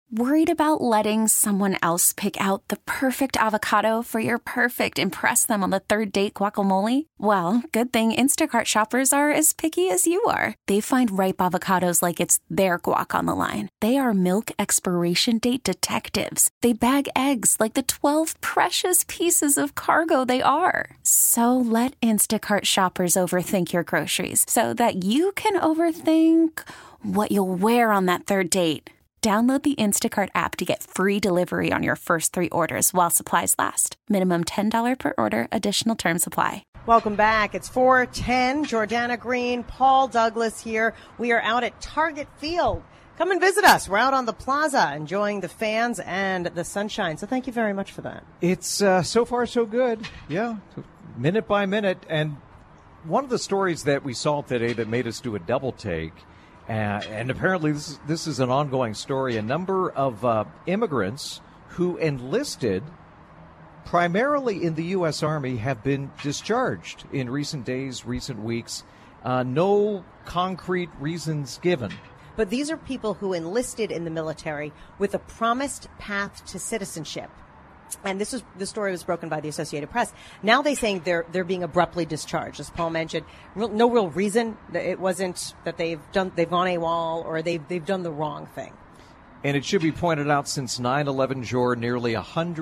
Worried about letting someone else pick out the perfect avocado for your perfect impress them on the third date guacamole? Well, good thing Instacart shoppers are as picky as you are. They find ripe avocados like it's their guac on the line. They are milk expiration date detectives. They bag eggs like the 12 precious pieces of cargo they are. So let Instacart shoppers overthink your groceries so that you can overthink what you'll wear on that third date. Download the Instacart app to get free delivery on your first 3 orders while supplies last. Minimum $10 per order. Additional terms apply. Welcome back. It's 4:10. Jordana Green, Paul Douglas here. We are out at Target Field. Come and visit us. We're out on the plaza enjoying the fans and the sunshine. So thank you very much for that. It's so far so good. Yeah, minute by minute. And one of the stories that we saw today that made us do a double take, and apparently this is an ongoing story. A number of immigrants who enlisted primarily in the U.S. Army have been discharged in recent days, recent weeks. No concrete reasons given. But these are people who enlisted in the military with a promised path to citizenship. And the story was broken by the Associated Press. Now they're saying they're being abruptly discharged, as Paul mentioned. No real reason. It wasn't that they've gone AWOL or they've done the wrong thing. And it should be pointed out, since 9/11, Jor, nearly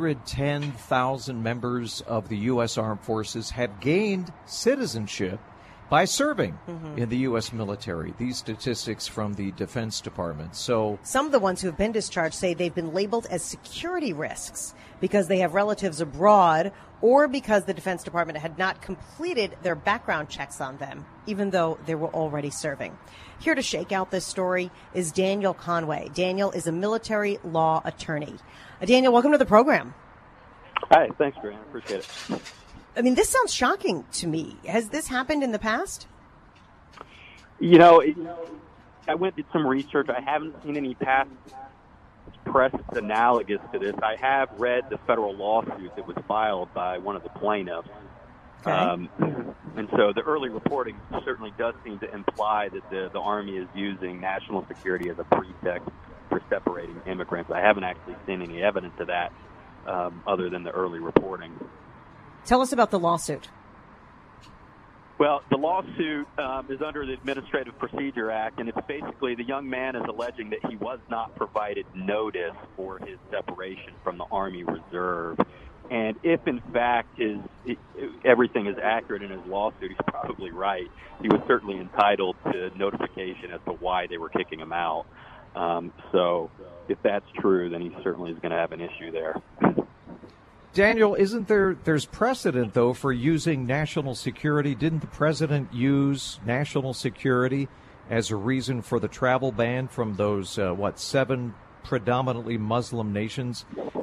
110,000 members of the U.S. Armed Forces have gained citizenship by serving in the U.S. military. These statistics from the Defense Department. So some of the ones who have been discharged say they've been labeled as security risks because they have relatives abroad or because the Defense Department had not completed their background checks on them, even though they were already serving. Here to shake out this story is Daniel Conway. Daniel is a military law attorney. Daniel, welcome to the program. Hi, thanks, Brian. Appreciate it. I mean, this sounds shocking to me. Has this happened in the past? You know, I went and did some research. I haven't seen any past press analogous to this. I have read the federal lawsuit that was filed by one of the plaintiffs. Okay. And so the early reporting certainly does seem to imply that the Army is using national security as a pretext for separating immigrants. I haven't actually seen any evidence of that other than the early reporting. Tell us about the lawsuit. Well, the lawsuit is under the Administrative Procedure Act, and it's basically the young man is alleging that he was not provided notice for his separation from the Army Reserve. And if, in fact, everything is accurate in his lawsuit, he's probably right. He was certainly entitled to notification as to why they were kicking him out. So if that's true, then he certainly is going to have an issue there. Daniel, there's precedent, though, for using national security? Didn't the president use national security as a reason for the travel ban from those, 7 predominantly Muslim nations?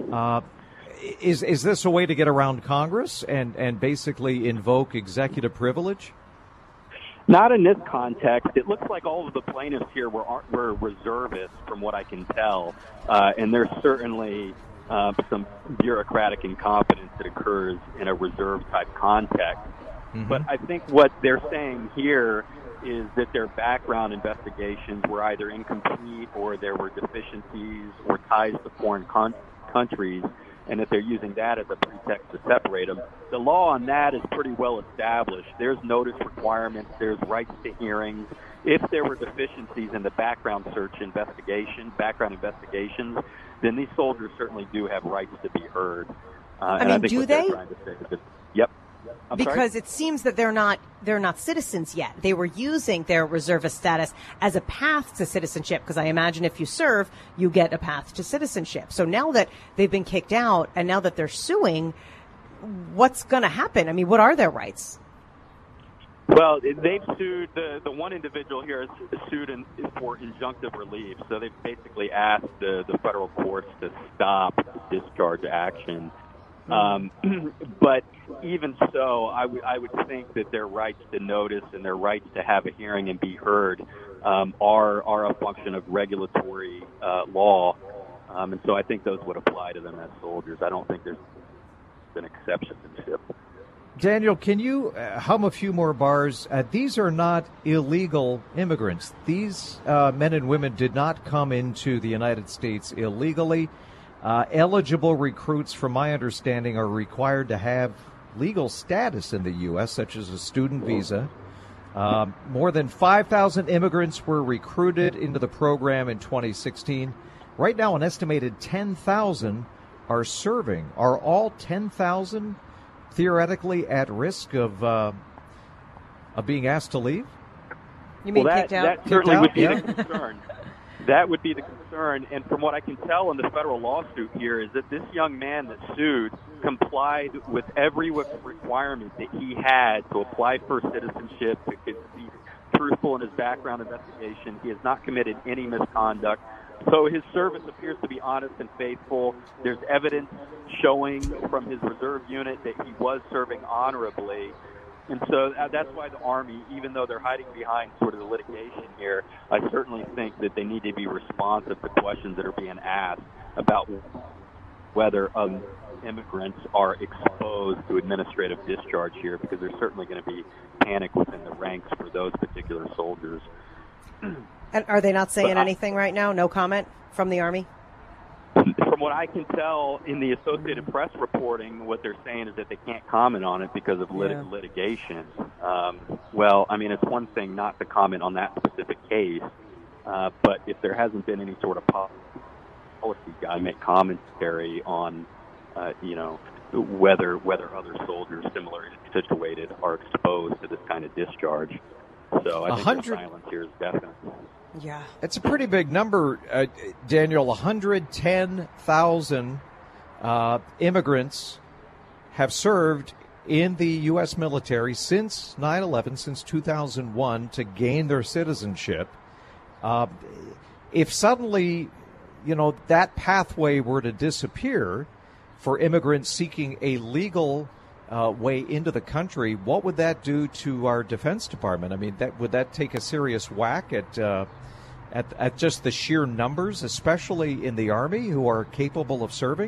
Is this a way to get around Congress and basically invoke executive privilege? Not in this context. It looks like all of the plaintiffs here were reservists, from what I can tell, and there's certainly some bureaucratic incompetence that occurs in a reserve-type context. Mm-hmm. But I think what they're saying here is that their background investigations were either incomplete or there were deficiencies or ties to foreign countries, and that they're using that as a pretext to separate them. The law on that is pretty well established. There's notice requirements. There's rights to hearings. If there were deficiencies in the background investigations, then these soldiers certainly do have rights to be heard. Do they? Yep. Because it seems that they're not citizens yet. They were using their reservist status as a path to citizenship, because I imagine if you serve, you get a path to citizenship. So now that they've been kicked out and now that they're suing, what's going to happen? I mean, what are their rights? Well, they've sued, the one individual here is sued for injunctive relief. So they've basically asked the federal courts to stop the discharge action. But even so, I would think that their rights to notice and their rights to have a hearing and be heard are a function of regulatory law. And so I think those would apply to them as soldiers. I don't think there's an exception to this. Daniel, can you hum a few more bars? These are not illegal immigrants. These men and women did not come into the United States illegally. Eligible recruits, from my understanding, are required to have legal status in the U.S., such as a student visa. More than 5,000 immigrants were recruited into the program in 2016. Right now, an estimated 10,000 are serving. Are all 10,000 theoretically at risk of being asked to leave? You mean well, kicked out? That certainly would be Yeah. the concern. That would be the concern. And from what I can tell in the federal lawsuit here is that this young man that sued complied with every requirement that he had to apply for citizenship, to be truthful in his background investigation. He has not committed any misconduct. So his service appears to be honest and faithful. There's evidence showing from his reserve unit that he was serving honorably. And so that's why the Army, even though they're hiding behind sort of the litigation here, I certainly think that they need to be responsive to questions that are being asked about whether immigrants are exposed to administrative discharge here, because there's certainly going to be panic within the ranks for those particular soldiers. And are they not saying anything right now? No comment from the Army? From what I can tell in the Associated Press reporting, what they're saying is that they can't comment on it because of litigation. Well, I mean, it's one thing not to comment on that specific case, but if there hasn't been any sort of policy guy make commentary on, whether other soldiers similarly situated are exposed to this kind of discharge. So I think the silence here is definite. Yeah. It's a pretty big number, Daniel. 110,000 immigrants have served in the U.S. military since 9/11, since 2001, to gain their citizenship. If suddenly, that pathway were to disappear for immigrants seeking a legal way into the country, what would that do to our Defense Department? I mean, would that take a serious whack at just the sheer numbers, especially in the Army, who are capable of serving?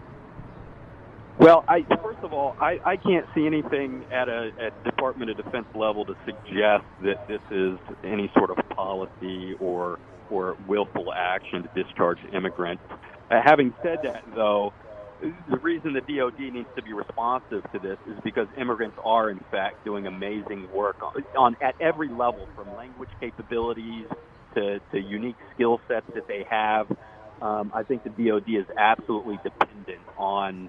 Well, first of all, I can't see anything at Department of Defense level to suggest that this is any sort of policy or willful action to discharge immigrants. Having said that, though, the reason the DOD needs to be responsive to this is because immigrants are, in fact, doing amazing work at every level, from language capabilities to unique skill sets that they have. I think the DOD is absolutely dependent on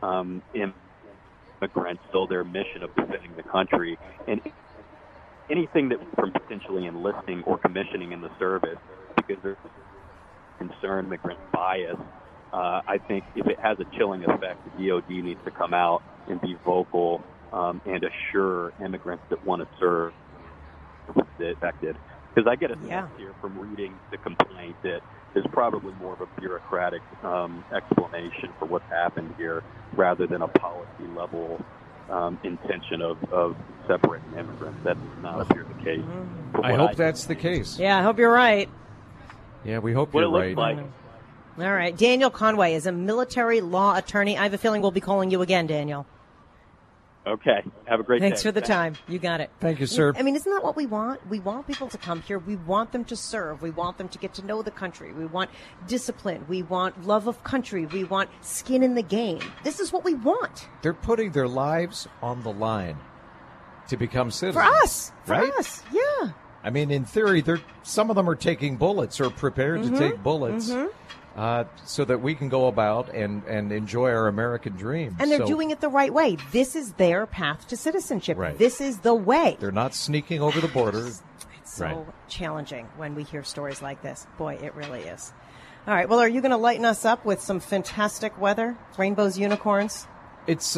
immigrants to their mission of defending the country. And anything that from potentially enlisting or commissioning in the service, because there's concern immigrant bias, I think if it has a chilling effect, the DOD needs to come out and be vocal and assure immigrants that want to serve that affected. Because I get a sense here from reading the complaint that there's probably more of a bureaucratic explanation for what's happened here rather than a policy level intention of separating immigrants. That does not appear the case. I hope that's the case. Yeah, I hope you're right. Yeah, we hope what you're it looks right. like. All right. Daniel Conway is a military law attorney. I have a feeling we'll be calling you again, Daniel. Okay. Have a great day. Thanks for the time. You got it. Thank you, sir. I mean, isn't that what we want? We want people to come here. We want them to serve. We want them to get to know the country. We want discipline. We want love of country. We want skin in the game. This is what we want. They're putting their lives on the line to become citizens. For us. right? Yeah. I mean, in theory, some of them are taking bullets or prepared to take bullets so that we can go about and enjoy our American dream. And they're doing it the right way. This is their path to citizenship. Right. This is the way. They're not sneaking over the border. It's so challenging when we hear stories like this. Boy, it really is. All right. Well, are you going to lighten us up with some fantastic weather? Rainbows, unicorns? It's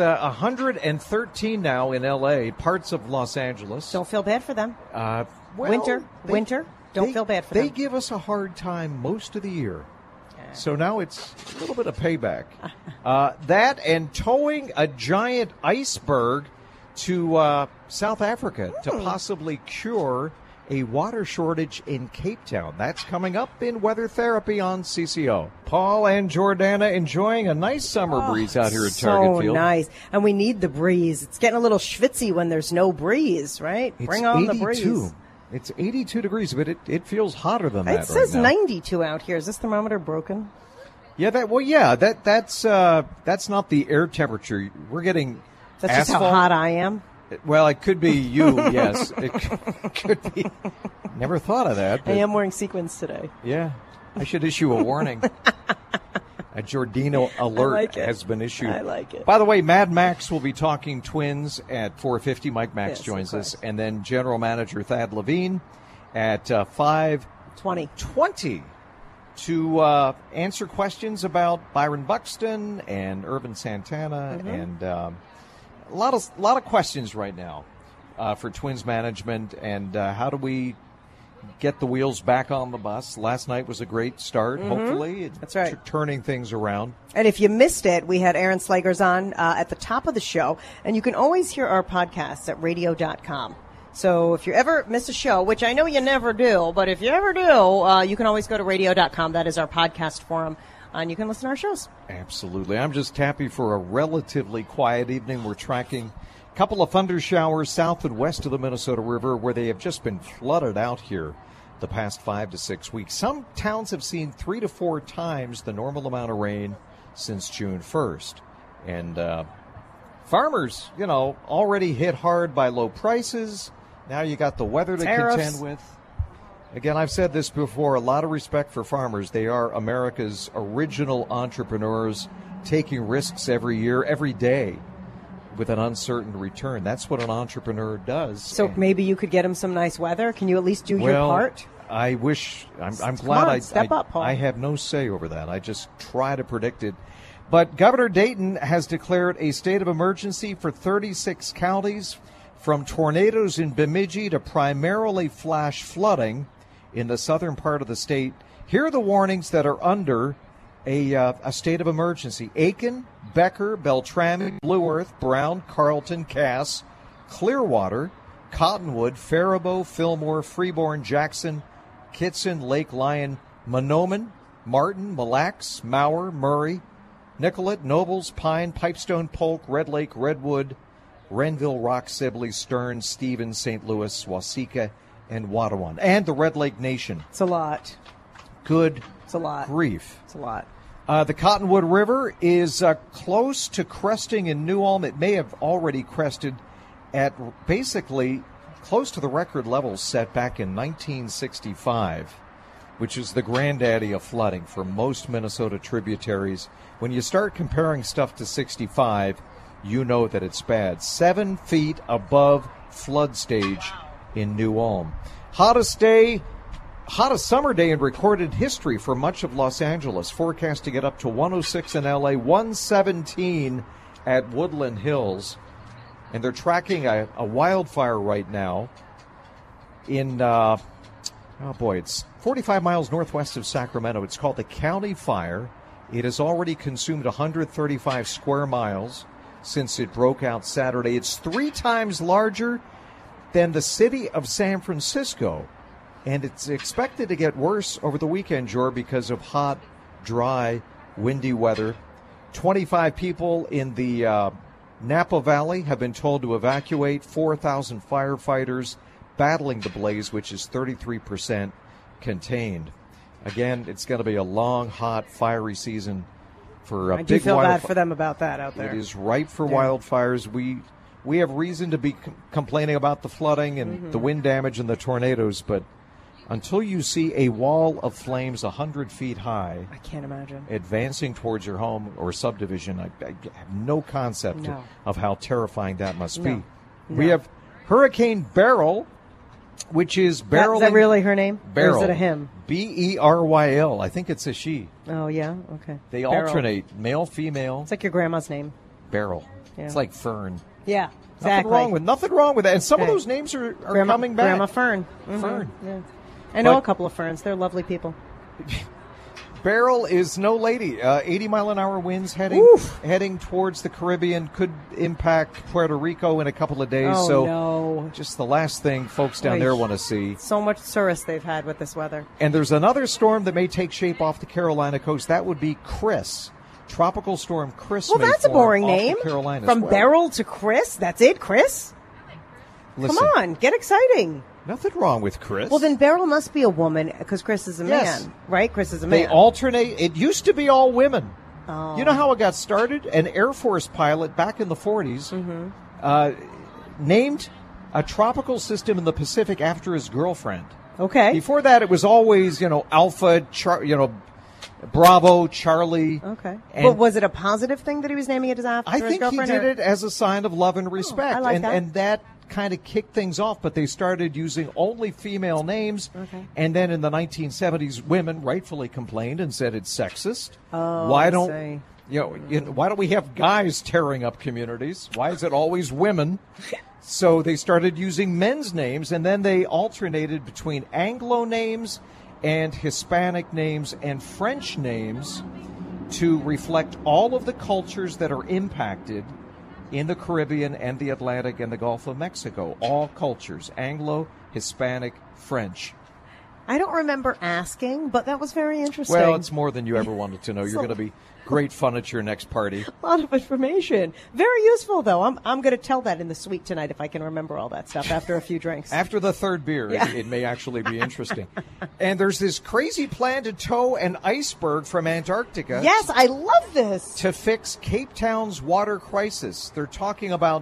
113 now in L.A., parts of Los Angeles. Don't feel bad for them. Well, winter. Don't feel bad for them. They give us a hard time most of the year. So now it's a little bit of payback. That and towing a giant iceberg to South Africa to possibly cure a water shortage in Cape Town. That's coming up in Weather Therapy on CCO. Paul and Jordana enjoying a nice summer breeze out here at Target Field. So nice. And we need the breeze. It's getting a little schwitzy when there's no breeze, right? Bring on the breeze. It's 82 degrees, but it feels hotter than that. It says right now. 92 out here. Is this thermometer broken? Yeah, that's not the air temperature. We're getting That's asphalt. just how hot I am. Well, it could be you, yes. It could be. Never thought of that. I am wearing sequins today. Yeah. I should issue a warning. A Giordino alert has been issued. I like it. By the way, Mad Max will be talking Twins at 4:50. Mike Max joins us. And then General Manager Thad Levine at 5:20 to answer questions about Byron Buxton and Irvin Santana and a lot of questions right now for Twins management and how do we get the wheels back on the bus. Last night was a great start. Hopefully, that's right. Turning things around. And if you missed it, we had Aaron Slegers on at the top of the show, and you can always hear our podcasts at radio.com. So if you ever miss a show, which I know you never do, but if you ever do, you can always go to radio.com. That is our podcast forum, and you can listen to our shows. Absolutely. I'm just happy for a relatively quiet evening. We're tracking a couple of thunder showers south and west of the Minnesota River where they have just been flooded out here the past 5 to 6 weeks. Some towns have seen 3 to 4 times the normal amount of rain since June 1st. And farmers, already hit hard by low prices. Now you got the weather to contend with. Again, I've said this before, a lot of respect for farmers. They are America's original entrepreneurs, taking risks every year, every day, with an uncertain return. That's what an entrepreneur does. So maybe you could get them some nice weather. Can you at least do your part? I wish. I'm glad step up, Paul. I have no say over that. I just try to predict it. But Governor Dayton has declared a state of emergency for 36 counties, from tornadoes in Bemidji to primarily flash flooding in the southern part of the state. Here are the warnings that are under a state of emergency. Aiken, Becker, Beltrami, Blue Earth, Brown, Carlton, Cass, Clearwater, Cottonwood, Faribault, Fillmore, Freeborn, Jackson, Kitson, Lake Lyon, Mahnomen, Martin, Mille Lacs, Mower, Murray, Nicollet, Nobles, Pine, Pipestone, Polk, Red Lake, Redwood, Renville, Rock, Sibley, Stearns, Stevens, St. Louis, Waseca, and Watawan. And the Red Lake Nation. It's a lot. Good It's a lot. grief. It's a lot. The Cottonwood River is close to cresting in New Ulm. It may have already crested at basically close to the record levels set back in 1965, which is the granddaddy of flooding for most Minnesota tributaries. When you start comparing stuff to 65, you know that it's bad. 7 feet above flood stage in New Ulm. Hottest summer day in recorded history for much of Los Angeles. Forecast to get up to 106 in L.A., 117 at Woodland Hills. And they're tracking a wildfire right now in, it's 45 miles northwest of Sacramento. It's called the County Fire. It has already consumed 135 square miles since it broke out Saturday. It's 3 times larger than the city of San Francisco. And it's expected to get worse over the weekend, Jor, because of hot, dry, windy weather. 25 people in the Napa Valley have been told to evacuate. 4,000 firefighters battling the blaze, which is 33% contained. Again, it's going to be a long, hot, fiery season for a big wildfire. I do feel bad for them about that out there. It is ripe for wildfires. We have reason to be complaining about the flooding and the wind damage and the tornadoes, but until you see a wall of flames 100 feet high, I can't imagine, advancing towards your home or subdivision, I have no concept of how terrifying that must be. We have Hurricane Beryl, which is barreling. Is that really her name? Beryl. Or is it a him? Beryl. I think it's a she. Oh, yeah? Okay. They Beryl. alternate, male, female. It's like your grandma's name. Beryl. Yeah. It's like Fern. Yeah, exactly. Nothing wrong with that. And some of those names are coming back. Grandma Fern. Fern. Yeah. I know a couple of Ferns. They're lovely people. Beryl is no lady. 80-mile-an-hour winds heading towards the Caribbean, could impact Puerto Rico in a couple of days. Oh, so no. just the last thing folks down there want to see. So much tourists they've had with this weather. And there's another storm that may take shape off the Carolina coast. That would be Chris. Tropical storm Chris. Well, that's a boring name. From Beryl to Chris? That's it, Chris? Listen, come on, get exciting. Nothing wrong with Chris. Well, then Beryl must be a woman because Chris is a man, right? Chris is a man. They alternate. It used to be all women. Oh. You know how it got started? An Air Force pilot back in the 40s named a tropical system in the Pacific after his girlfriend. Okay. Before that, it was always, Alpha, Bravo, Charlie. Okay. But was it a positive thing that he was naming it after his girlfriend? I think he did it as a sign of love and respect. I like that. And that kind of kicked things off, but they started using only female names. Okay. And then in the 1970s, women rightfully complained and said it's sexist. Oh, why don't we have guys tearing up communities? Why is it always women? So they started using men's names, and then they alternated between Anglo names and Hispanic names and French names to reflect all of the cultures that are impacted in the Caribbean and the Atlantic and the Gulf of Mexico. All cultures, Anglo, Hispanic, French. I don't remember asking, but that was very interesting. Well, it's more than you ever wanted to know. You're going to be great fun at your next party. A lot of information. Very useful, though. I'm going to tell that in the suite tonight if I can remember all that stuff after a few drinks. After the third beer, it may actually be interesting. And there's this crazy plan to tow an iceberg from Antarctica. Yes, I love this. To fix Cape Town's water crisis. They're talking about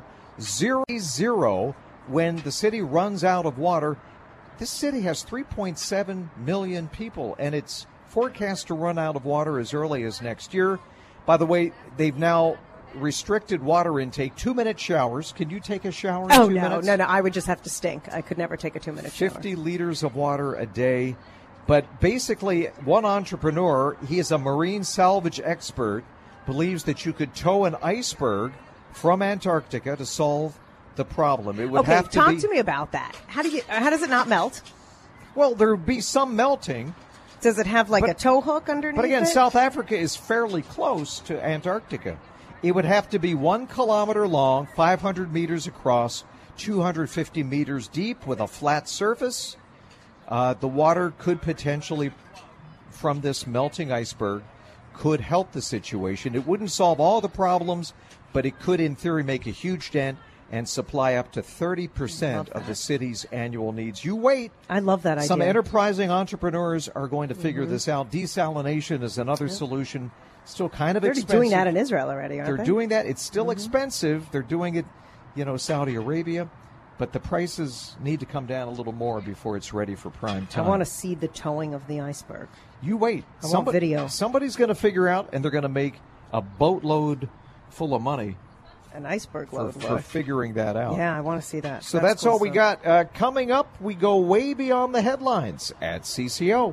0 when the city runs out of water. This city has 3.7 million people, and it's forecast to run out of water as early as next year. By the way, they've now restricted water intake, 2-minute showers. Can you take a shower in 2 minutes? No, I would just have to stink. I could never take a 2-minute shower. 50 liters of water a day. But basically, one entrepreneur, he is a marine salvage expert, believes that you could tow an iceberg from Antarctica to solve the problem. It would have to talk to me about that. How does it not melt? Well, there would be some melting. Does it have a tow hook underneath? But again, South Africa is fairly close to Antarctica. It would have to be 1 kilometer long, 500 meters across, 250 meters deep with a flat surface. The water could potentially, from this melting iceberg, could help the situation. It wouldn't solve all the problems, but it could, in theory, make a huge dent and supply up to 30% of the city's annual needs. You wait. I love that idea. Some enterprising entrepreneurs are going to figure this out. Desalination is another solution. Still kind of expensive. They're doing that in Israel already, aren't they? They're doing that. It's still expensive. They're doing it, Saudi Arabia. But the prices need to come down a little more before it's ready for prime time. I want to see the towing of the iceberg. You wait. I want video. Somebody's going to figure out, and they're going to make a boatload full of money. An iceberg load for figuring that out. Yeah, I want to see that. So that's cool all we got. Coming up, we go way beyond the headlines at CCO.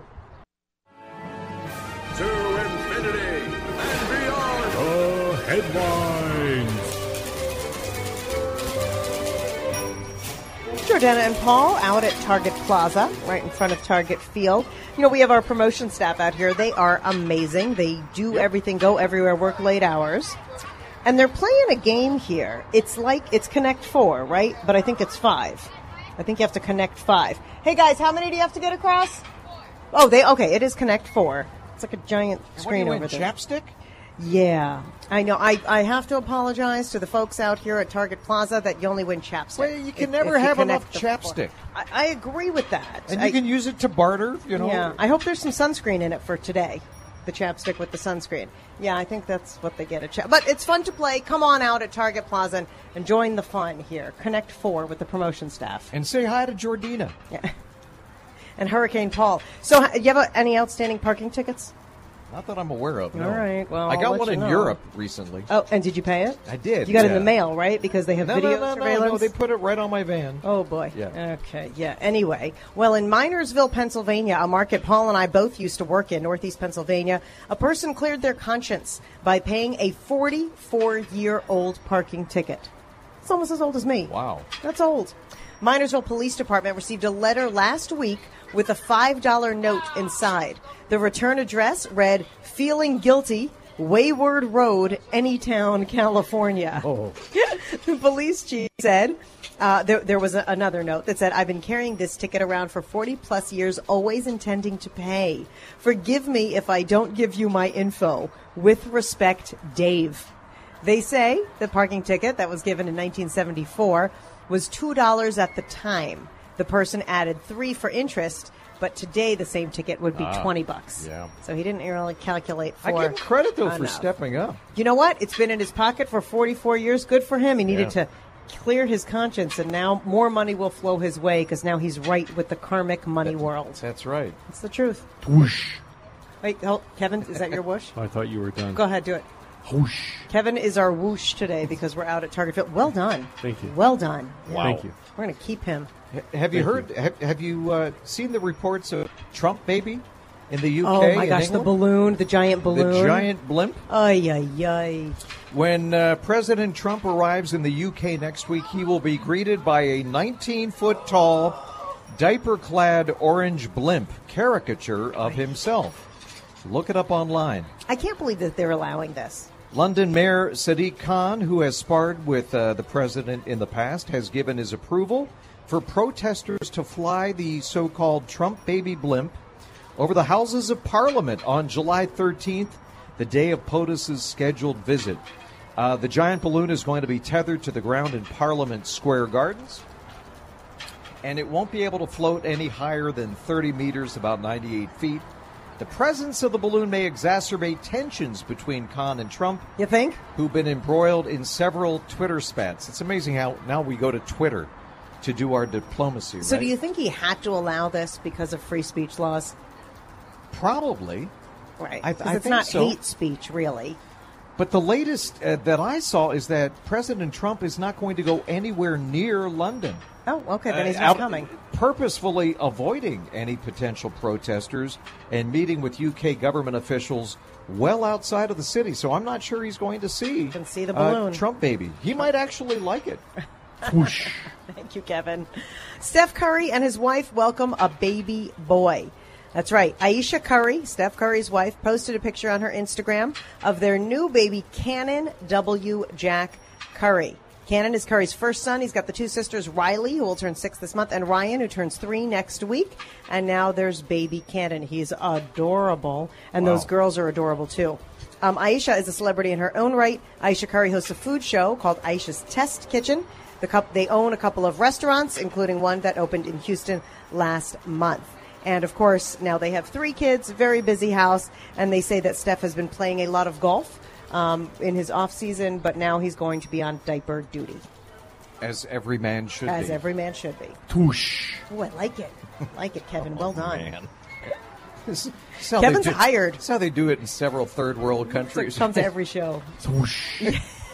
To infinity and beyond. The headlines. Jordana and Paul out at Target Plaza, right in front of Target Field. We have our promotion staff out here. They are amazing. They do everything, go everywhere, work late hours. And they're playing a game here. It's Connect 4, right? But I think it's 5. I think you have to connect 5. Hey, guys, how many do you have to get across? Oh, it is Connect 4. It's like a giant screen over there. Chapstick? Yeah. I know. I have to apologize to the folks out here at Target Plaza that you only win chapstick. Well, you can never have enough chapstick. I agree with that. And you can use it to barter, Yeah. I hope there's some sunscreen in it for today. The chapstick with the sunscreen. Yeah, I think that's what they get at But it's fun to play. Come on out at Target Plaza and join the fun here. Connect 4 with the promotion staff. And say hi to Jordina. Yeah. And Hurricane Paul. So, you have any outstanding parking tickets? Not that I'm aware of, no. All right, well, I got one in Europe recently. Oh, and did you pay it? I did. You got it in the mail, right? Because they have video surveillance? No, they put it right on my van. Oh, boy. Yeah. Okay, yeah. Anyway, well, in Minersville, Pennsylvania, a market Paul and I both used to work in, Northeast Pennsylvania, a person cleared their conscience by paying a 44-year-old parking ticket. It's almost as old as me. Wow. That's old. Minersville Police Department received a letter last week with a $5 note inside. The return address read, "Feeling guilty, Wayward Road, Anytown, California." Oh. The police chief said, there was another note that said, "I've been carrying this ticket around for 40 plus years, always intending to pay. Forgive me if I don't give you my info. With respect, Dave." They say the parking ticket that was given in 1974 was $2 at the time. The person added $3 for interest, but today the same ticket would be $20. Yeah. So he didn't really calculate for I give him credit, though, for enough. stepping up. You know what? It's been in his pocket for 44 years. Good for him. He needed to clear his conscience, and now more money will flow his way because now he's right with the karmic money world. That's right. It's the truth. Whoosh. Wait, Kevin, is that your whoosh? I thought you were done. Go ahead, do it. Whoosh. Kevin is our whoosh today because we're out at Target Field. Well done. Thank you. Well done. Wow. Thank you. We're going to keep him. Have you Thank heard? Have you seen the reports of Trump baby in the UK? Oh, my and gosh, the England? balloon, the giant balloon. The giant blimp. Ay, ay, ay. When President Trump arrives in the UK next week, he will be greeted by a 19-foot-tall, diaper-clad orange blimp caricature of himself. Look it up online. I can't believe that they're allowing this. London Mayor Sadiq Khan, who has sparred with the president in the past, has given his approval for protesters to fly the so-called Trump baby blimp over the Houses of Parliament on July 13th, the day of POTUS's scheduled visit. The giant balloon is going to be tethered to the ground in Parliament Square Gardens, and it won't be able to float any higher than 30 meters, about 98 feet. The presence of the balloon may exacerbate tensions between Khan and Trump, You think? who've been embroiled in several Twitter spats. It's amazing how now we go to Twitter to do our diplomacy, So right? do you think he had to allow this because of free speech laws? Probably. Right. I 'Cause it's think not so. hate speech, really. But the latest that I saw is that President Trump is not going to go anywhere near London. Oh, okay. Then he's not coming. Purposefully avoiding any potential protesters and meeting with UK government officials well outside of the city. So I'm not sure he's going to see, Can see the balloon. Trump baby. He might actually like it. Whoosh. Thank you, Kevin. Steph Curry and his wife welcome a baby boy. That's right. Aisha Curry, Steph Curry's wife, posted a picture on her Instagram of their new baby, Cannon W. Jack Curry. Cannon is Curry's first son. He's got the two sisters, Riley, who will turn 6 this month, and Ryan, who turns 3 next week. And now there's baby Cannon. He's adorable. And those girls are adorable, too. Aisha is a celebrity in her own right. Aisha Curry hosts a food show called Aisha's Test Kitchen. They own a couple of restaurants, including one that opened in Houston last month. And, of course, now they have 3 kids, very busy house, and they say that Steph has been playing a lot of golf in his off-season, but now he's going to be on diaper duty. As every man should be. As every man should be. Whoosh. Oh, I like it. Like it, Kevin. Well done. Man. This is how Kevin's they do- hired. That's how they do it in several third-world countries. Comes to every show. Whoosh.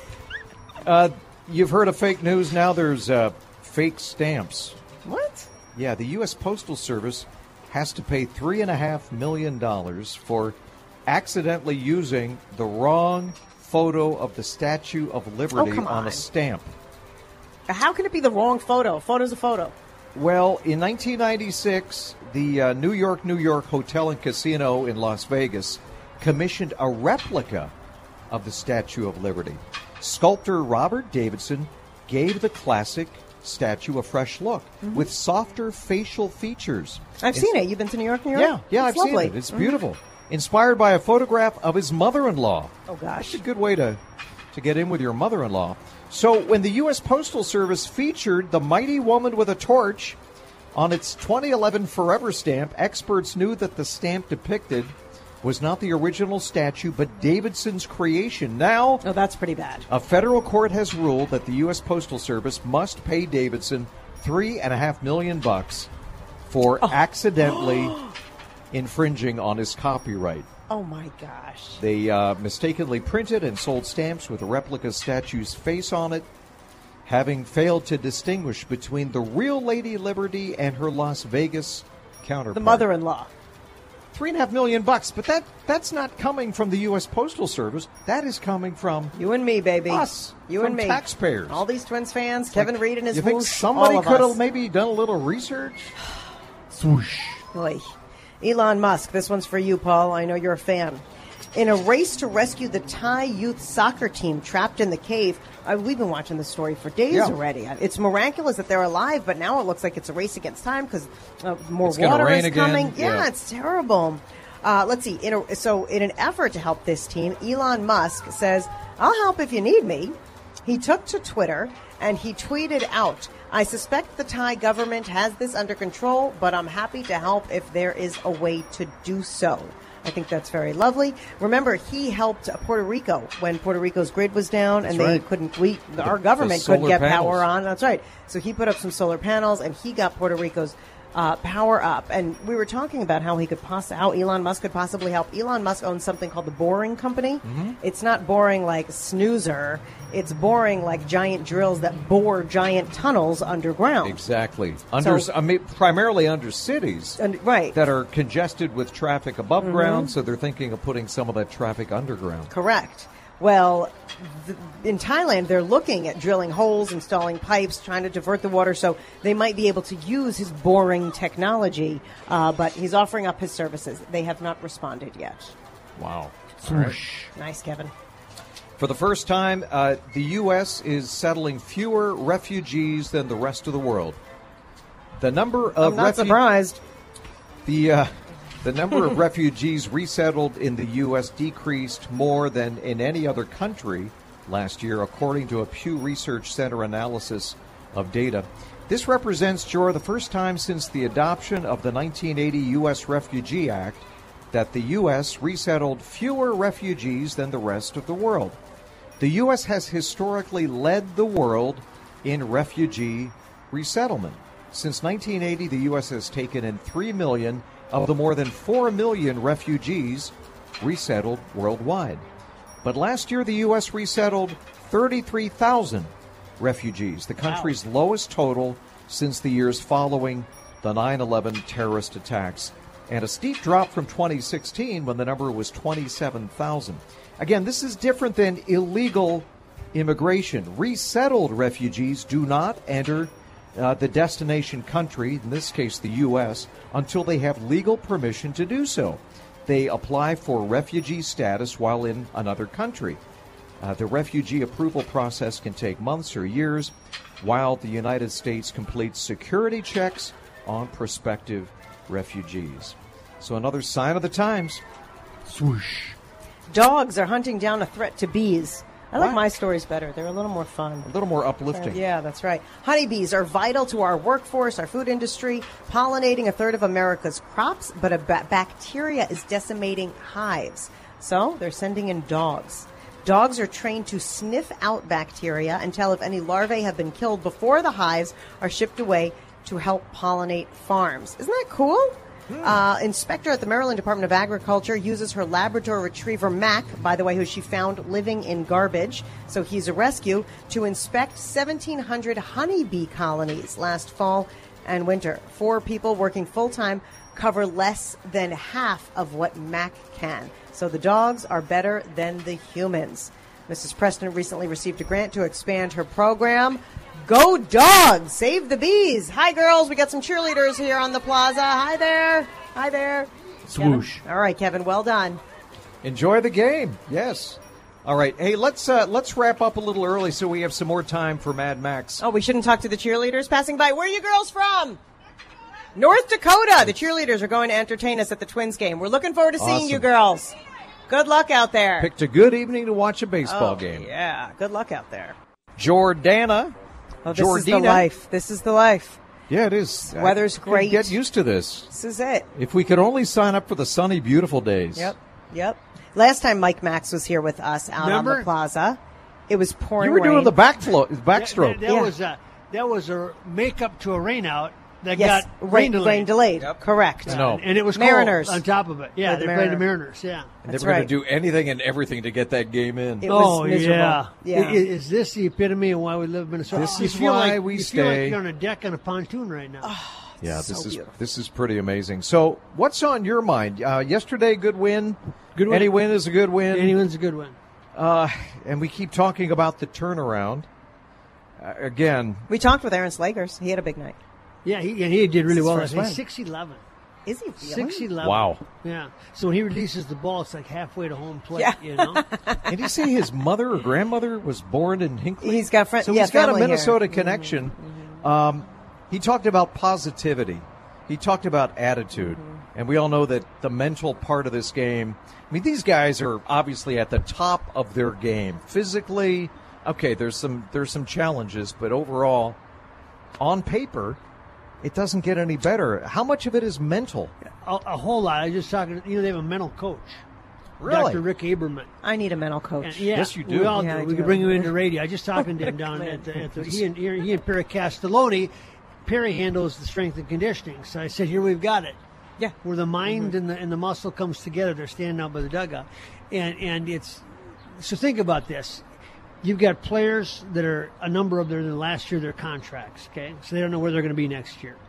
You've heard of fake news. Now there's fake stamps. What? Yeah, the U.S. Postal Service has to pay $3.5 million for accidentally using the wrong photo of the Statue of Liberty come on a on. stamp. How can it be the wrong photo? A photo's a photo. Well, in 1996, the New York Hotel and Casino in Las Vegas commissioned a replica of the Statue of Liberty. Sculptor Robert Davidson gave the classic statue a fresh look with softer facial features. I've seen it. You've been to New York, New York? Yeah, It's I've lovely. seen it. It's beautiful. Inspired by a photograph of his mother-in-law. Oh, gosh. That's a good way to get in with your mother-in-law. So when the U.S. Postal Service featured the mighty woman with a torch on its 2011 Forever stamp, experts knew that the stamp depicted was not the original statue, but Davidson's creation. Now, Oh, that's pretty bad. a federal court has ruled that the U.S. Postal Service must pay Davidson $3.5 million for accidentally infringing on his copyright. Oh, my gosh. They mistakenly printed and sold stamps with a replica statue's face on it, having failed to distinguish between the real Lady Liberty and her Las Vegas counterpart. The mother-in-law. $3.5 million. But that's not coming from the U.S. Postal Service. That is coming from You and me, baby. us, You from and me. taxpayers. All these Twins fans, Kevin Reed and his You think whoosh, somebody all of could us. have maybe done a little research? Swoosh. Oy. Elon Musk, this one's for you, Paul. I know you're a fan. In a race to rescue the Thai youth soccer team trapped in the cave, we've been watching this story for days already. It's miraculous that they're alive, but now it looks like it's a race against time because more It's gonna water rain is again. coming. Yeah. It's terrible. Let's see. In an effort to help this team, Elon Musk says, "I'll help if you need me." He took to Twitter and he tweeted out, "I suspect the Thai government has this under control, but I'm happy to help if there is a way to do so." I think that's very lovely. Remember, he helped Puerto Rico when Puerto Rico's grid was down and they couldn't. Our government couldn't solar get panels. power on. That's right. So he put up some solar panels and he got Puerto Rico's power up. And we were talking about how how Elon Musk could possibly help. Elon Musk owns something called the Boring Company. Mm-hmm. It's not boring like snoozer. It's boring like giant drills that bore giant tunnels underground. Exactly. So- Primarily under cities Right. that are congested with traffic above ground, so they're thinking of putting some of that traffic underground. Correct. Well, in Thailand, they're looking at drilling holes, installing pipes, trying to divert the water, so they might be able to use his boring technology, but he's offering up his services. They have not responded yet. Wow. Swoosh. Nice, Kevin. For the first time, the U.S. is settling fewer refugees than the rest of the world. The number of I'm not surprised. The number of refugees resettled in the U.S. decreased more than in any other country last year, according to a Pew Research Center analysis of data. This represents, Jor, the first time since the adoption of the 1980 U.S. Refugee Act that the U.S. resettled fewer refugees than the rest of the world. The U.S. has historically led the world in refugee resettlement. Since 1980, the U.S. has taken in 3 million of the more than 4 million refugees resettled worldwide. But last year, the U.S. resettled 33,000 refugees, the country's lowest total since the years following the 9/11 terrorist attacks, and a steep drop from 2016 when the number was 27,000. Again, this is different than illegal immigration. Resettled refugees do not enter the destination country, in this case the U.S., until they have legal permission to do so. They apply for refugee status while in another country. The refugee approval process can take months or years, while the United States completes security checks on prospective refugees. So another sign of the times. Swoosh. Dogs are hunting down a threat to bees. I like What? my stories better. They're a little more fun. A little more uplifting. Yeah, that's right. Honeybees are vital to our workforce, our food industry, pollinating a third of America's crops, but a bacteria is decimating hives. So they're sending in dogs. Dogs are trained to sniff out bacteria and tell if any larvae have been killed before the hives are shipped away to help pollinate farms. Isn't that cool? Inspector at the Maryland Department of Agriculture uses her Labrador Retriever, Mac, by the way, who she found living in garbage, so he's a rescue, to inspect 1,700 honeybee colonies last fall and winter. 4 people working full-time cover less than half of what Mac can. So the dogs are better than the humans. Mrs. Preston recently received a grant to expand her program. Go Dogs! Save the bees! Hi, girls. We got some cheerleaders here on the plaza. Hi there. Hi there. Swoosh. Kevin? All right, Kevin. Well done. Enjoy the game. Yes. All right. Hey, let's wrap up a little early so we have some more time for Mad Max. Oh, we shouldn't talk to the cheerleaders passing by. Where are you girls from? North Dakota. The cheerleaders are going to entertain us at the Twins game. We're looking forward to seeing Awesome. you girls. Good luck out there. Picked a good evening to watch a baseball Oh, game. Yeah. Good luck out there. Jordana. Oh, this is the Jordina. life. This is the life. Yeah, it is. Weather's I could great. Get used to this. This is it. If we could only sign up for the sunny, beautiful days. Yep. Last time Mike Max was here with us out on Remember? the plaza, it was pouring You were doing rain. the backstroke. That was a makeup to a rain out that Yes, got rain delayed. Rain delayed. Yep. Correct. No. And it was Mariners. cold on top of it. Yeah, Played the they played the Mariners. Mariners. Yeah. And That's they were right. going to do anything and everything to get that game in. It was Oh miserable. yeah. Yeah. Is this the epitome of why we live in Minnesota? This You is feel why like, we you feel like stay. you're on a deck on a pontoon right now. Yeah, So beautiful. this is pretty amazing. So, what's on your mind? Yesterday, good win. Good win. Any win is a good win. Any win's a good win. And we keep talking about the turnaround. Again, We talked with Aaron Slagers. He had a big night. Yeah, he did really This is well. his He's first 6'11". Is he really? 6'11". Wow. Yeah. So when he releases the ball, it's like halfway to home plate. Yeah. You know. did he say his mother or grandmother was born in Hinckley? He's got So yeah, he's got a family here. Minnesota connection. He talked about positivity. He talked about attitude. And we all know that the mental part of this game, I mean, these guys are obviously at the top of their game. Physically, okay, there's some challenges, but overall, on paper, it doesn't get any better. How much of it is mental? A whole lot. I just talking. They have a mental coach. Really? Dr. Rick Aberman. I need a mental coach. And, yeah, Yes, you do. We all Yeah, do. I We do. could bring him into radio. I just talking to him down at the he and Perry Castelloni. Perry handles the strength and conditioning. So I said, here we've got it. Yeah. Where the mind and the muscle comes together. They're standing out by the dugout. And it's so think about this. You've got players that are a number of their last year their contracts, okay? So they don't know where they're going to be next year.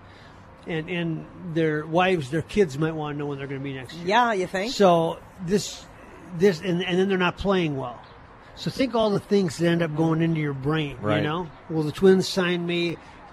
And their wives, their kids might want to know when they're going to be next year. Yeah, you think? So this and then they're not playing well. So think all the things that end up going into your brain, Right. you know? Will the Twins sign me?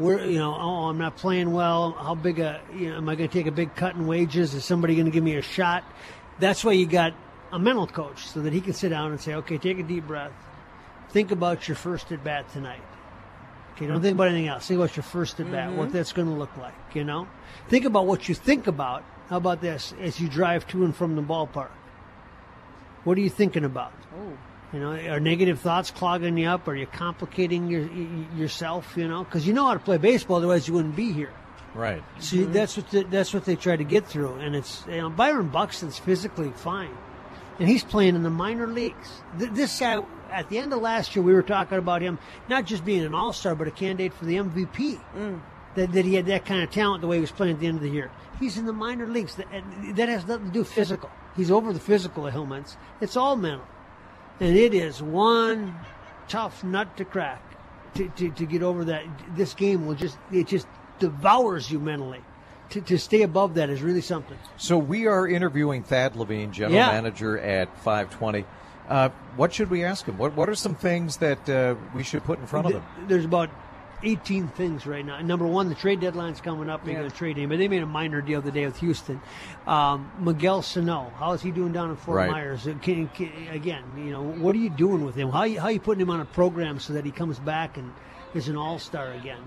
I'm not playing well. How big am I going to take a big cut in wages? Is somebody going to give me a shot? That's why you got a mental coach so that he can sit down and say, okay, take a deep breath. Think about your first at bat tonight. Okay, don't think about anything else. Think about your first at bat, what that's going to look like, you know? Think about what you think about. How about this? As you drive to and from the ballpark. What are you thinking about? You know, are negative thoughts clogging you up? Are you complicating yourself, you know? Because you know how to play baseball, otherwise you wouldn't be here. Right. See, that's what they try to get through. And it's, Byron Buxton's physically fine. And he's playing in the minor leagues. This guy, at the end of last year, we were talking about him not just being an all-star, but a candidate for the MVP. That he had that kind of talent the way he was playing at the end of the year. He's in the minor leagues. That has nothing to do with physical. He's over the physical ailments. It's all mental. And it is one tough nut to crack to get over that. This game it just devours you mentally. To stay above that is really something. So we are interviewing Thad Levine, general manager at 520. What should we ask him? What are some things that we should put in front of him? There's about 18 things right now. Number one, the trade deadline's coming up. They're going to trade him, but they made a minor deal the day with Houston. Miguel Sano, how is he doing down in Fort Myers? Again, what are you doing with him? How are you putting him on a program so that he comes back and is an all-star again?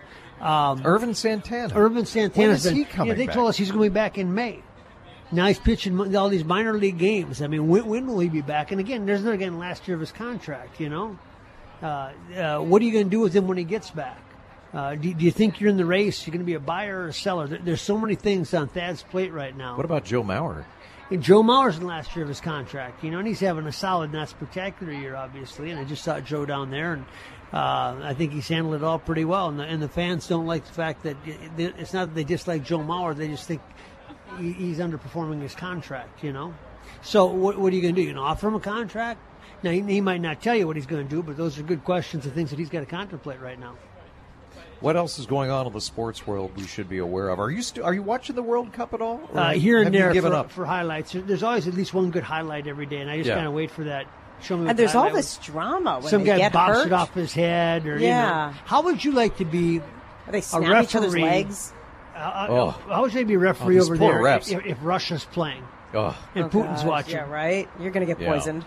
Irvin Santana. When is he coming They back? told us he's going to be back in May. Now he's pitching all these minor league games. I mean, when will he be back? And again, there's another last year of his contract. What are you going to do with him when he gets back? Do you think you're in the race? You're going to be a buyer or a seller? There's so many things on Thad's plate right now. What about Joe Mauer? And Joe Mauer's in the last year of his contract, and he's having a solid, not spectacular year, obviously. And I just saw Joe down there, and I think he's handled it all pretty well. And the fans don't like the fact that it's not that they dislike Joe Mauer; they just think he's underperforming his contract. So what are you going to do? You going to offer him a contract? Now he might not tell you what he's going to do, but those are good questions and things that he's got to contemplate right now. What else is going on in the sports world we should be aware of? Are you watching the World Cup at all? Or Here and have you there given up? for highlights. There's always at least one good highlight every day, and I just kind of wait for that. Show me. And there's all this drama when some they guy get bops hurt. it off his head, or how would you like to be They a snap each other's referee? legs. How would you like to be a referee these over poor there refs. if Russia's playing Oh, and Putin's Gosh, watching? Yeah, right. You're going to get Yeah. poisoned.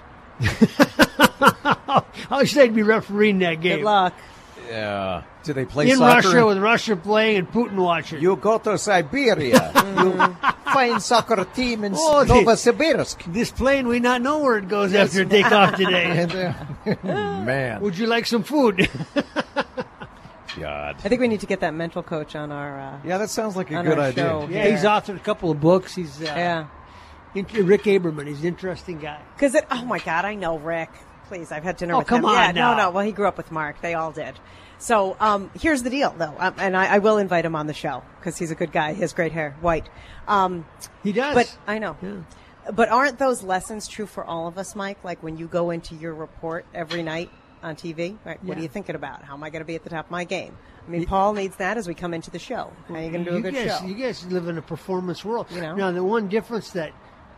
How would you like to be refereeing that game? Good luck. yeah. Do they play In soccer? Russia with Russia playing and Putin watching. You go to Siberia. you find soccer team in Oh, Novosibirsk. This plane, we not know where it goes after takeoff today. And, man, Would you like some food? God. I think we need to get that mental coach on our. Yeah, that sounds like a On good our idea. show. Yeah, he's authored a couple of books. He's Yeah. Rick Aberman. He's an interesting guy. Because oh my God, I know Rick. Please, I've had dinner Oh, with come him. on Yeah, now. no. Well, he grew up with Mark. They all did. So here's the deal, though, and I will invite him on the show because he's a good guy. He has great hair, white. He does. But I know. Yeah. But aren't those lessons true for all of us, Mike? Like when you go into your report every night, on TV? Right. What are Yeah. you thinking about? How am I going to be at the top of my game? I mean, Paul needs that as we come into the show. How are you going to do a good show? You guys live in a performance world. You know? Now, the one difference that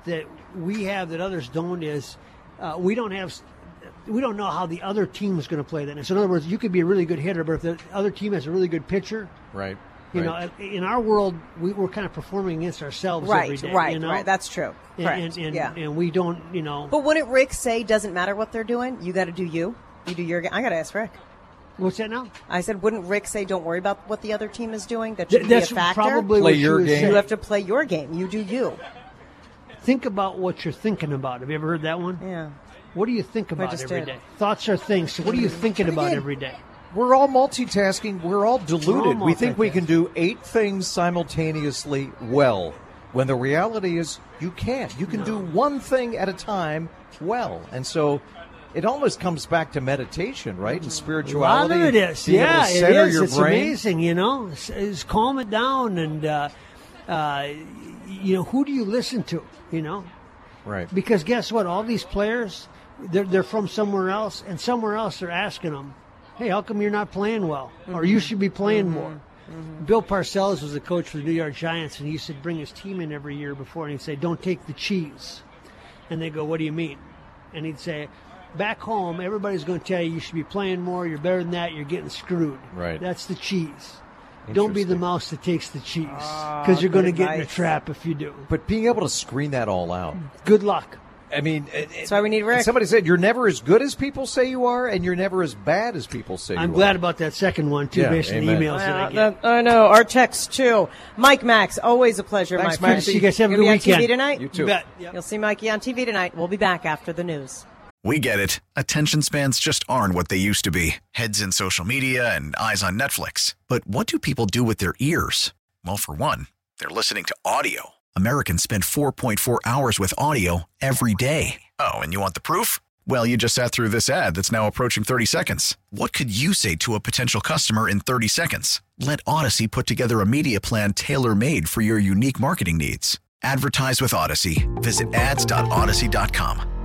we have that others don't is we don't know how the other team is going to play that. So in other words, you could be a really good hitter, but if the other team has a really good pitcher, Right. you know, in our world, we're kind of performing against ourselves every day. Right, you know? right. That's true. Correct. And we don't, you know. But wouldn't Rick say doesn't matter what they're doing? You got to do you. You do your game. I got to ask Rick. What's that now? I said, wouldn't Rick say don't worry about what the other team is doing? That should be a That's factor. probably Play what your you would game. say. You have to play your game. You do you. Think about what you're thinking about. Have you ever heard that one? Yeah. What do you think about just every did. day? Thoughts are things. So what are you thinking about Again, every day? We're all multitasking. We're all deluded. We're all We think we can multitasking. do 8 things simultaneously well, when the reality is you can't. You can do one thing at a time well. And so it almost comes back to meditation, right? And A lot spirituality. of it is. Being able Yeah, to it center is. your It's brain. amazing, you know. It's calm it down and, you know, who do you listen to, you know? Right. Because guess what? All these players, they're from somewhere else, and somewhere else they're asking them, hey, how come you're not playing well? Or you should be playing more. Bill Parcells was the coach for the New York Giants, and he used to bring his team in every year before, and he'd say, don't take the cheese. And they go, what do you mean? And he'd say, back home, everybody's going to tell you should be playing more, you're better than that, you're getting screwed. Right. That's the cheese. Don't be the Interesting. mouse that takes the cheese, because you're going to good get in a advice. trap if you do. But being able to screen that all out. Good luck. I mean, That's why we need Rick. somebody said you're never as good as people say you are, and you're never as bad as people say you are. I'm glad about that second one, too, Yeah, based on the amen. emails that I get. I know. Our text, too. Mike Max, always a pleasure, Thanks, my friend. Max. You guys have a Gonna good be on weekend. TV tonight? You too. You bet. Yep. You'll see Mikey on TV tonight. We'll be back after the news. We get it. Attention spans just aren't what they used to be. Heads in social media and eyes on Netflix. But what do people do with their ears? Well, for one, they're listening to audio. Americans spend 4.4 hours with audio every day. Oh, and you want the proof? Well, you just sat through this ad that's now approaching 30 seconds. What could you say to a potential customer in 30 seconds? Let Odyssey put together a media plan tailor-made for your unique marketing needs. Advertise with Odyssey. Visit ads.odyssey.com.